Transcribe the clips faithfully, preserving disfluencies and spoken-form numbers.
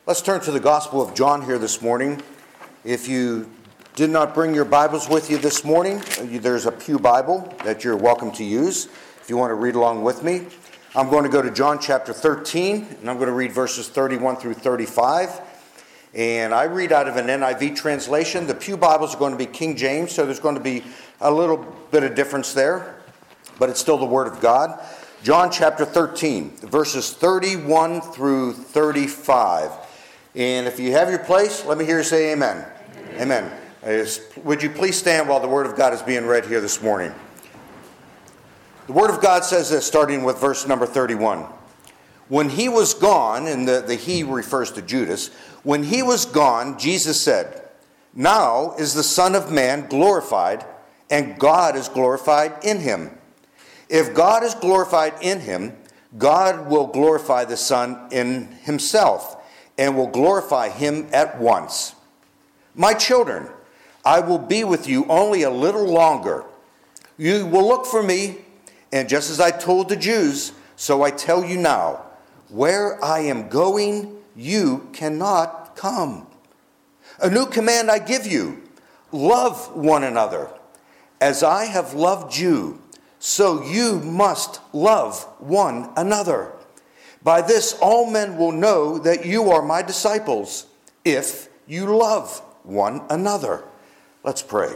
Let's turn to the Gospel of John here this morning. If you did not bring your Bibles with you this morning, there's a pew Bible that you're welcome to use if you want to read along with me. I'm going to go to John chapter thirteen, and I'm going to read verses thirty-one through thirty-five. And I read out of an N I V translation. The pew Bibles are going to be King James, so there's going to be a little bit of difference there, but it's still the Word of God. John chapter thirteen, verses thirty-one through thirty-five. And if you have your place, let me hear you say amen. Amen. amen. Would you please stand while the Word of God is being read here this morning? The Word of God says this, starting with verse number thirty-one. When he was gone, and the, the he refers to Judas, when he was gone, Jesus said, "Now is the Son of Man glorified, and God is glorified in him. If God is glorified in him, God will glorify the Son in himself, and will glorify him at once. My children, I will be with you only a little longer. You will look for me, and just as I told the Jews, so I tell you now, where I am going, you cannot come. A new command I give you, love one another. As I have loved you, so you must love one another. By this all men will know that you are my disciples, if you love one another." Let's pray.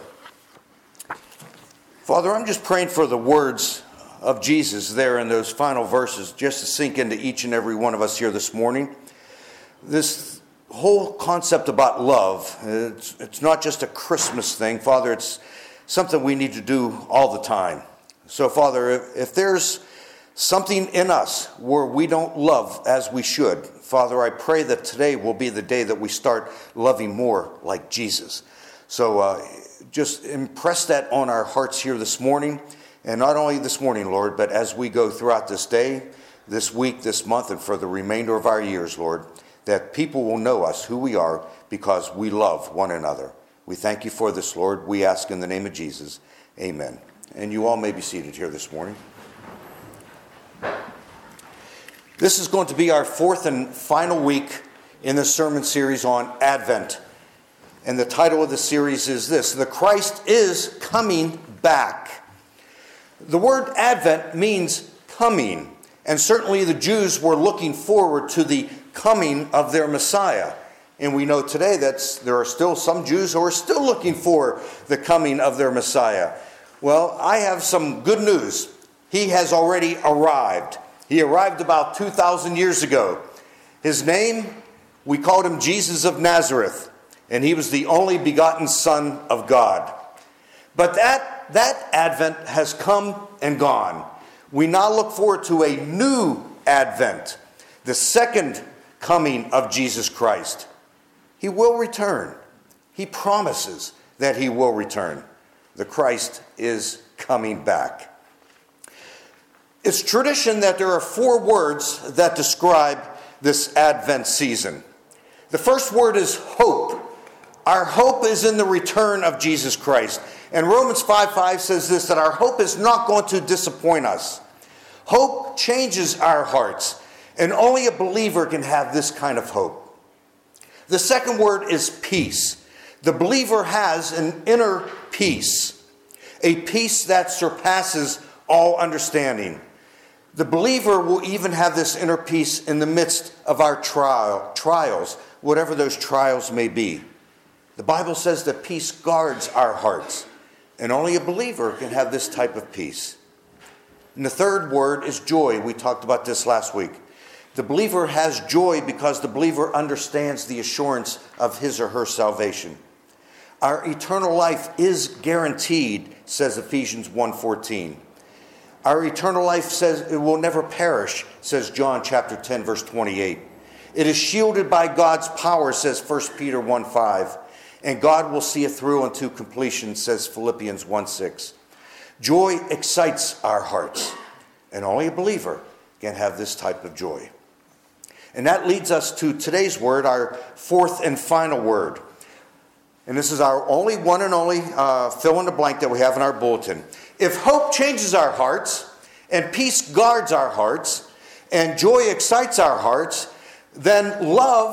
Father, I'm just praying for the words of Jesus there in those final verses, just to sink into each and every one of us here this morning. This whole concept about love, it's, it's not just a Christmas thing, Father, it's something we need to do all the time. So, Father, if, if there's something in us where we don't love as we should, Father, I pray that today will be the day that we start loving more like Jesus. So uh, just impress that on our hearts here this morning, and not only this morning, Lord, but as we go throughout this day, this week, this month, and for the remainder of our years, Lord, that people will know us, who we are, because we love one another. We thank you for this, Lord. We ask in the name of Jesus. Amen. And you all may be seated here this morning. This is going to be our fourth and final week in the sermon series on Advent. And the title of the series is this: The Christ is Coming Back. The word Advent means coming. And certainly the Jews were looking forward to the coming of their Messiah. And we know today that there are still some Jews who are still looking for the coming of their Messiah. Well, I have some good news. He has already arrived. He arrived about two thousand years ago. His name, we called him Jesus of Nazareth, and he was the only begotten Son of God. But that, that Advent has come and gone. We now look forward to a new Advent, the second coming of Jesus Christ. He will return. He promises that he will return. The Christ is coming back. It's tradition that there are four words that describe this Advent season. The first word is hope. Our hope is in the return of Jesus Christ. And Romans five five says this, that our hope is not going to disappoint us. Hope changes our hearts, and only a believer can have this kind of hope. The second word is peace. The believer has an inner peace, a peace that surpasses all understanding. The believer will even have this inner peace in the midst of our trial, trials, whatever those trials may be. The Bible says that peace guards our hearts, and only a believer can have this type of peace. And the third word is joy. We talked about this last week. The believer has joy because the believer understands the assurance of his or her salvation. Our eternal life is guaranteed, says Ephesians one fourteen. Our eternal life says it will never perish, says John chapter ten, verse twenty-eight. It is shielded by God's power, says First Peter one five. And God will see it through unto completion, says Philippians one six. Joy excites our hearts, and only a believer can have this type of joy. And that leads us to today's word, our fourth and final word. And this is our only one and only uh, fill in the blank that we have in our bulletin. If hope changes our hearts, and peace guards our hearts, and joy excites our hearts, then love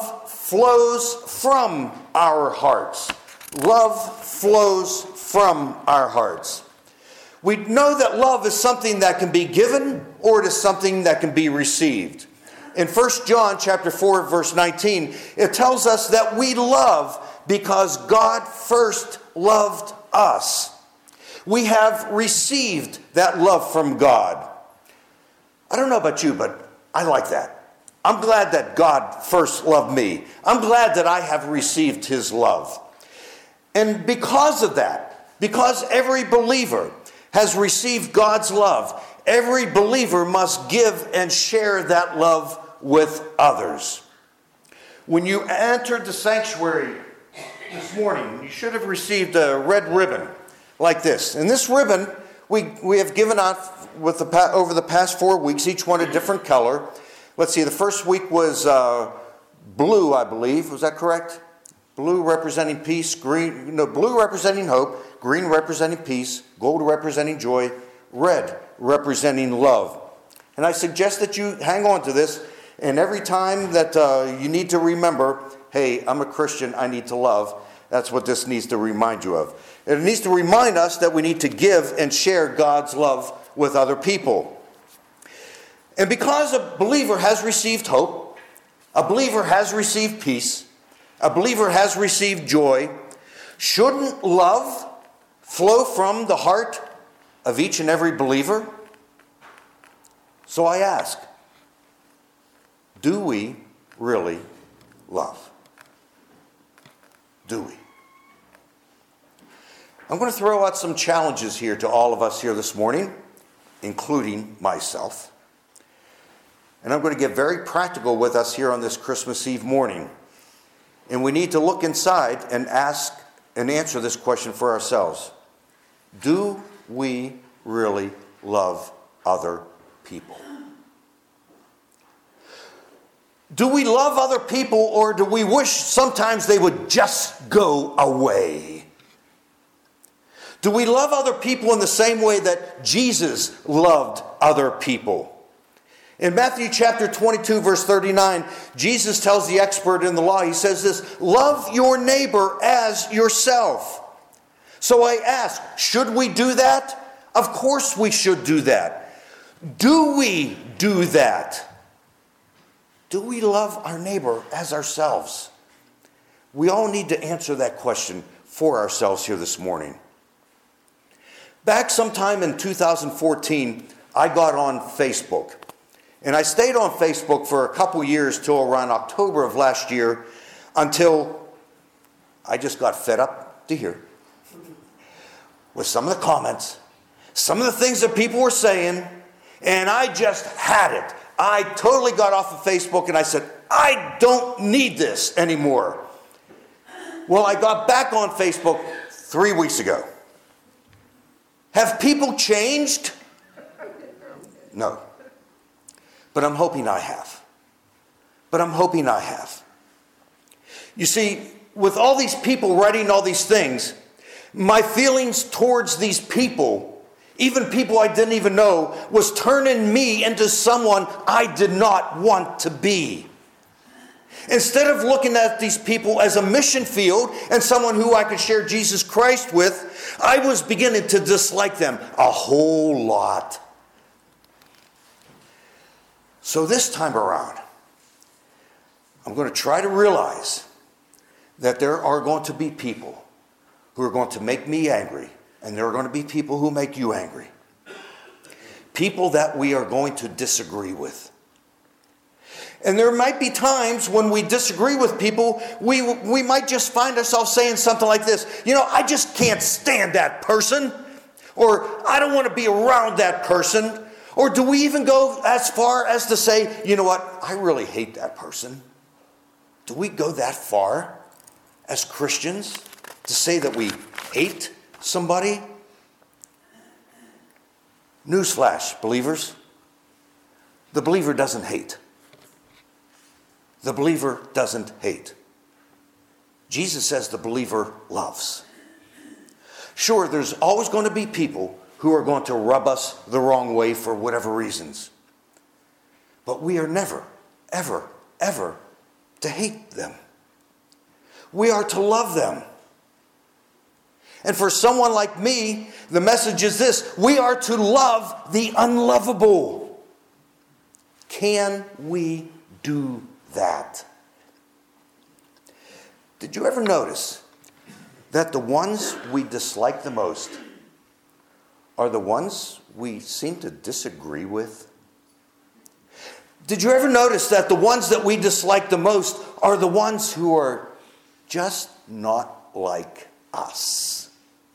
flows from our hearts. Love flows from our hearts. We know that love is something that can be given or it is something that can be received. In First John chapter four, verse nineteen, it tells us that we love because God first loved us. We have received that love from God. I don't know about you, but I like that. I'm glad that God first loved me. I'm glad that I have received his love. And because of that, because every believer has received God's love, every believer must give and share that love with others. When you entered the sanctuary this morning, you should have received a red ribbon like this. And this ribbon, we, we have given out with the, over the past four weeks, each one a different color. Let's see, the first week was uh, blue, I believe. Was that correct? Blue representing peace, green, no, blue representing hope, green representing peace, gold representing joy, red representing love. And I suggest that you hang on to this, and every time that uh, you need to remember, hey, I'm a Christian, I need to love. That's what this needs to remind you of. It needs to remind us that we need to give and share God's love with other people. And because a believer has received hope, a believer has received peace, a believer has received joy, shouldn't love flow from the heart of each and every believer? So I ask, do we really love? Do we? I'm going to throw out some challenges here to all of us here this morning, including myself. And I'm going to get very practical with us here on this Christmas Eve morning. And we need to look inside and ask and answer this question for ourselves. Do we really love other people? Do we love other people, or do we wish sometimes they would just go away? Do we love other people in the same way that Jesus loved other people? In Matthew chapter twenty-two, verse thirty-nine, Jesus tells the expert in the law, he says this, love your neighbor as yourself. So I ask, should we do that? Of course we should do that. Do we do that? Do we love our neighbor as ourselves? We all need to answer that question for ourselves here this morning. Back sometime in two thousand fourteen, I got on Facebook. And I stayed on Facebook for a couple years till around October of last year, until I just got fed up to hear with some of the comments, some of the things that people were saying, and I just had it. I totally got off of Facebook and I said, I don't need this anymore. Well, I got back on Facebook three weeks ago. Have people changed? No. But I'm hoping I have. But I'm hoping I have. You see, with all these people writing all these things, my feelings towards these people, even people I didn't even know, was turning me into someone I did not want to be. Instead of looking at these people as a mission field and someone who I could share Jesus Christ with, I was beginning to dislike them a whole lot. So this time around, I'm going to try to realize that there are going to be people who are going to make me angry, and there are going to be people who make you angry. People that we are going to disagree with. And there might be times when we disagree with people, we, we might just find ourselves saying something like this, you know, I just can't stand that person, or I don't want to be around that person. Or do we even go as far as to say, you know what, I really hate that person? Do we go that far as Christians to say that we hate somebody? Newsflash, believers. The believer doesn't hate. The believer doesn't hate. Jesus says the believer loves. Sure, there's always going to be people who are going to rub us the wrong way for whatever reasons. But we are never, ever, ever to hate them. we are to love them. And for someone like me, the message is this: we are to love the unlovable. Can we do that? Did you ever notice that the ones we dislike the most are the ones we seem to disagree with? Did you ever notice that the ones that we dislike the most are the ones who are just not like us?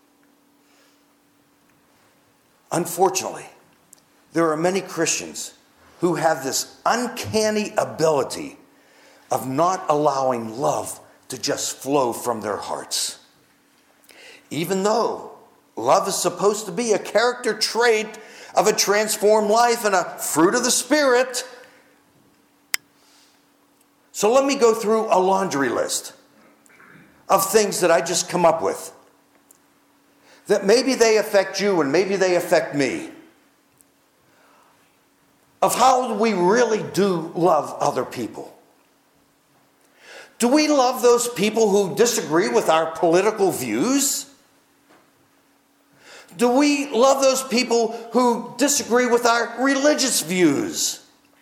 Unfortunately, there are many Christians who have this uncanny ability of not allowing love to just flow from their hearts. Even though love is supposed to be a character trait of a transformed life and a fruit of the Spirit. So let me go through a laundry list of things that I just come up with, that maybe they affect you and maybe they affect me, of how we really do love other people. Do we love those people who disagree with our political views? Do we love those people who disagree with our religious views?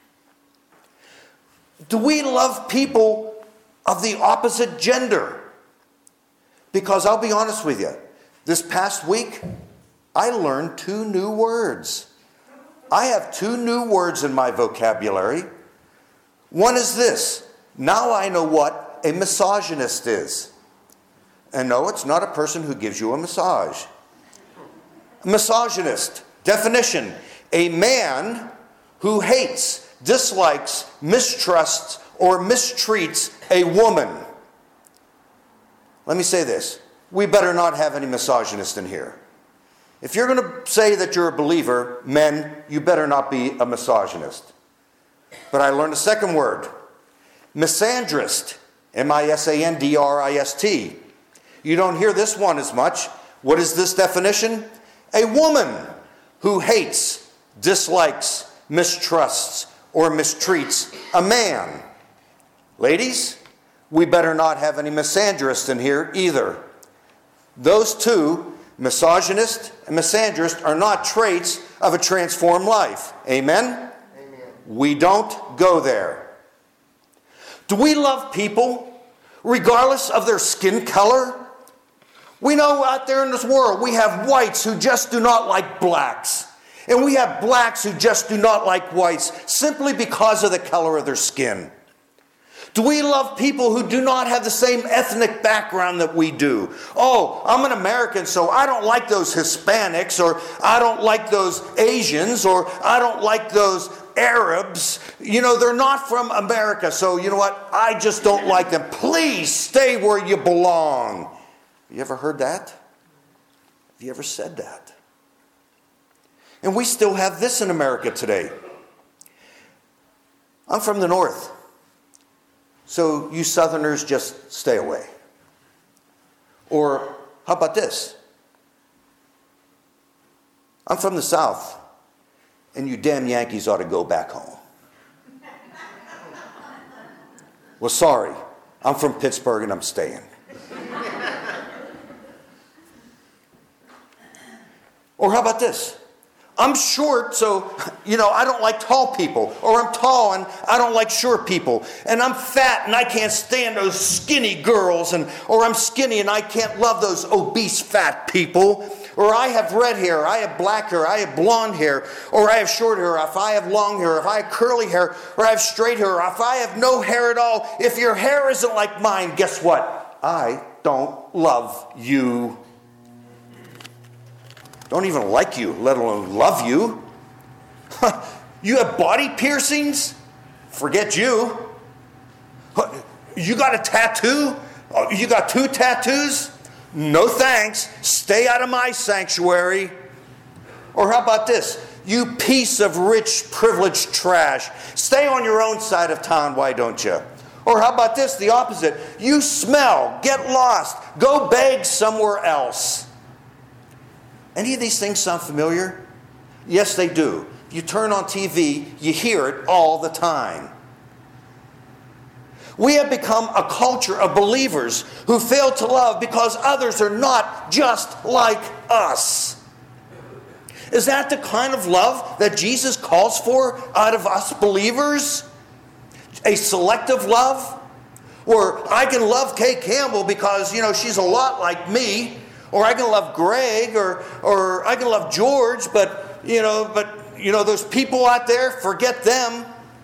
Do we love people of the opposite gender? Because I'll be honest with you, this past week, I learned two new words. I have two new words in my vocabulary. One is this: now I know what a misogynist is. And no, it's not a person who gives you a massage. Misogynist, definition: a man who hates, dislikes, mistrusts, or mistreats a woman. Let me say this: we better not have any misogynists in here. If you're going to say that you're a believer, men, you better not be a misogynist. But I learned a second word: misandrist. M I S A N D R I S T. You don't hear this one as much. What is this definition? A woman who hates, dislikes, mistrusts, or mistreats a man. Ladies, we better not have any misandrists in here either. Those two, misogynist and misandrist, are not traits of a transformed life. Amen? Amen. We don't go there. Do we love people regardless of their skin color? We know out there in this world we have whites who just do not like blacks. And we have blacks who just do not like whites simply because of the color of their skin. Do we love people who do not have the same ethnic background that we do? Oh, I'm an American, so I don't like those Hispanics, or I don't like those Asians, or I don't like those Arabs. You know, they're not from America, so you know what? I just don't like them. Please stay where you belong. Have you ever heard that? Have you ever said that? And we still have this in America today. I'm from the north, so you Southerners just stay away. Or how about this? I'm from the south, and you damn Yankees ought to go back home. Well, sorry, I'm from Pittsburgh and I'm staying. Or how about this? I'm short, so, you know, I don't like tall people. Or I'm tall and I don't like short people. And I'm fat and I can't stand those skinny girls. And or I'm skinny and I can't love those obese fat people. Or I have red hair, I have black hair, I have blonde hair. Or I have short hair, if I have long hair, if I have curly hair, or I have straight hair, or if I have no hair at all. If your hair isn't like mine, guess what? I don't love you. Don't even like you, let alone love you. You have body piercings? Forget you. You got a tattoo? You got two tattoos? No thanks. Stay out of my sanctuary. Or how about this? You piece of rich, privileged trash. Stay on your own side of town, why don't you? Or how about this, the opposite? You smell. Get lost. Go beg somewhere else. Any of these things sound familiar? Yes, they do. You turn on T V, you hear it all the time. We have become a culture of believers who fail to love because others are not just like us. Is that the kind of love that Jesus calls for out of us believers? A selective love? Or I can love Kay Campbell because, you know, she's a lot like me. Or I can love Greg, or or I can love George, but, you know, but, you know, those people out there, forget them.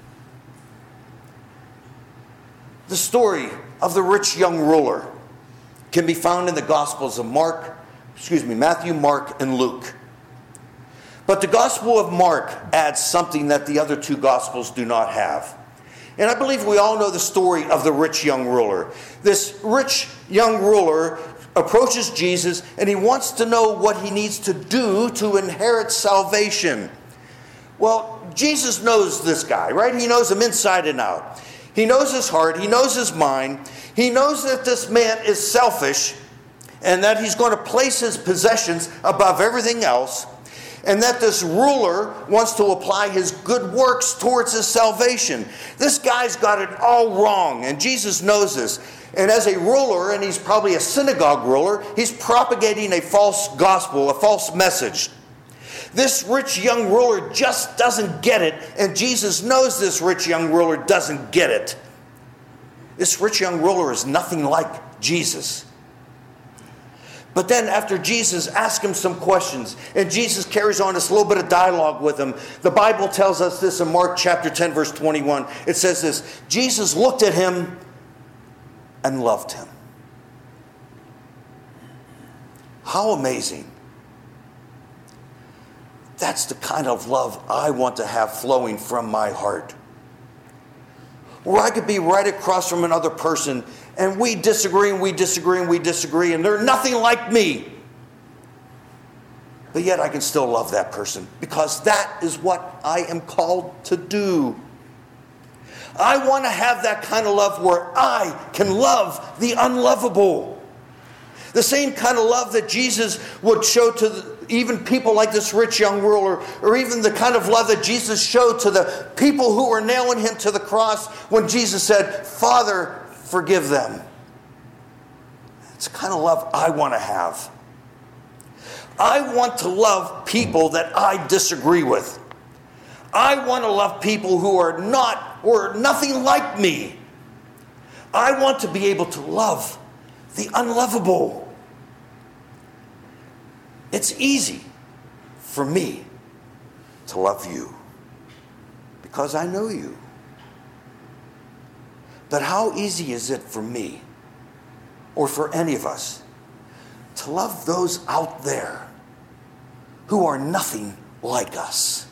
The story of the rich young ruler can be found in the Gospels of Mark, excuse me, Matthew, Mark, and Luke. But the Gospel of Mark adds something that the other two Gospels do not have. And I believe we all know the story of the rich young ruler. This rich young ruler approaches Jesus, and he wants to know what he needs to do to inherit salvation. Well, Jesus knows this guy, right? He knows him inside and out. He knows his heart. He knows his mind. He knows that this man is selfish and that he's going to place his possessions above everything else, and that this ruler wants to apply his good works towards his salvation. This guy's got it all wrong, and Jesus knows this. And as a ruler, and he's probably a synagogue ruler, he's propagating a false gospel, a false message. This rich young ruler just doesn't get it, and Jesus knows this rich young ruler doesn't get it. This rich young ruler is nothing like Jesus. But then after Jesus asks him some questions, and Jesus carries on this little bit of dialogue with him, the Bible tells us this in Mark chapter ten, verse twenty-one. It says this: Jesus looked at him and loved him. How amazing. That's the kind of love I want to have flowing from my heart. Where I could be right across from another person, and we disagree and we disagree and we disagree, and they're nothing like me. But yet I can still love that person, because that is what I am called to do. I want to have that kind of love where I can love the unlovable. The same kind of love that Jesus would show to the, even people like this rich young ruler, or even the kind of love that Jesus showed to the people who were nailing him to the cross when Jesus said, "Father, forgive them." It's the kind of love I want to have. I want to love people that I disagree with. I want to love people who are not or nothing like me. I want to be able to love the unlovable. It's easy for me to love you because I know you. But how easy is it for me, or for any of us, to love those out there who are nothing like us?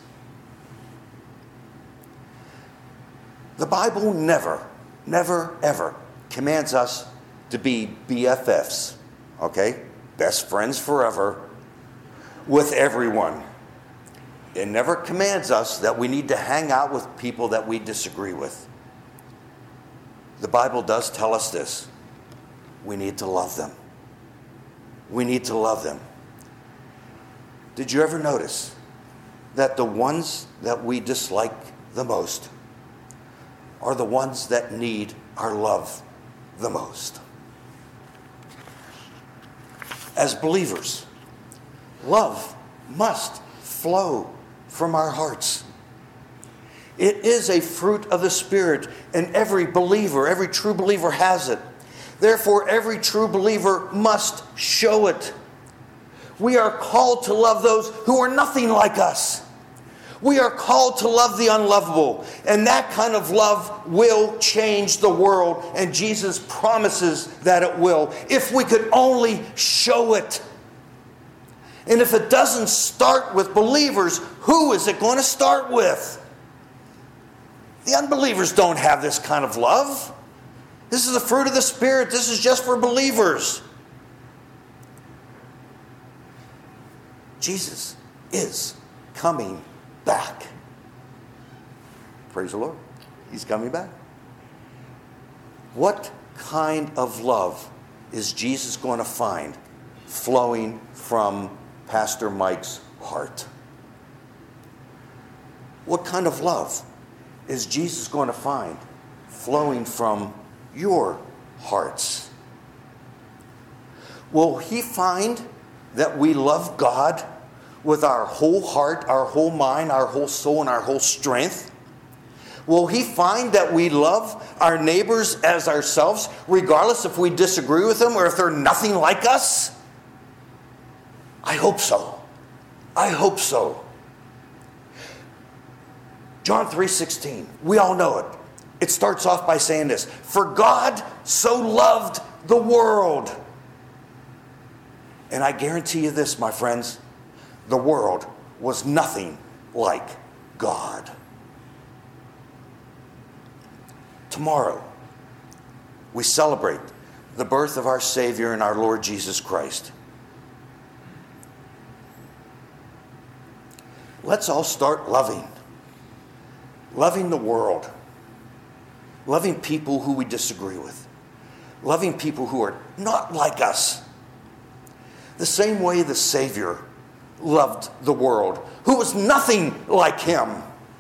The Bible never, never, ever commands us to be B F Fs, okay? Best friends forever with everyone. It never commands us that we need to hang out with people that we disagree with. The Bible does tell us this: we need to love them. We need to love them. Did you ever notice that the ones that we dislike the most are the ones that need our love the most? As believers, love must flow from our hearts. It is a fruit of the Spirit, and every believer, every true believer has it. Therefore, every true believer must show it. We are called to love those who are nothing like us. We are called to love the unlovable, and that kind of love will change the world, and Jesus promises that it will, if we could only show it. And if it doesn't start with believers, who is it going to start with? The unbelievers don't have this kind of love. This is the fruit of the Spirit. This is just for believers. Jesus is coming back. Praise the Lord. He's coming back. What kind of love is Jesus going to find flowing from Pastor Mike's heart? What kind of love is Jesus going to find flowing from your hearts? Will he find that we love God with our whole heart, our whole mind, our whole soul, and our whole strength? Will he find that we love our neighbors as ourselves, regardless if we disagree with them or if they're nothing like us? I hope so. I hope so. John three sixteen, we all know it. It starts off by saying this: "For God so loved the world." And I guarantee you this, my friends, the world was nothing like God. Tomorrow, we celebrate the birth of our Savior and our Lord Jesus Christ. Let's all start loving. Loving the world. Loving people who we disagree with. Loving people who are not like us. The same way the Savior loved the world, who was nothing like him.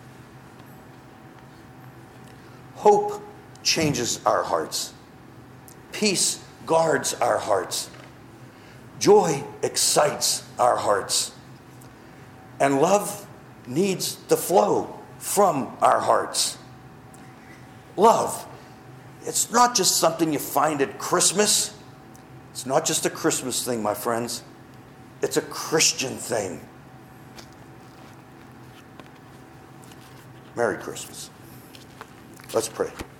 Hope changes our hearts. Peace guards our hearts. Joy excites our hearts. And love needs to flow from our hearts. Love, it's not just something you find at Christmas. It's not just a Christmas thing, my friends. It's a Christian thing. Merry Christmas. Let's pray.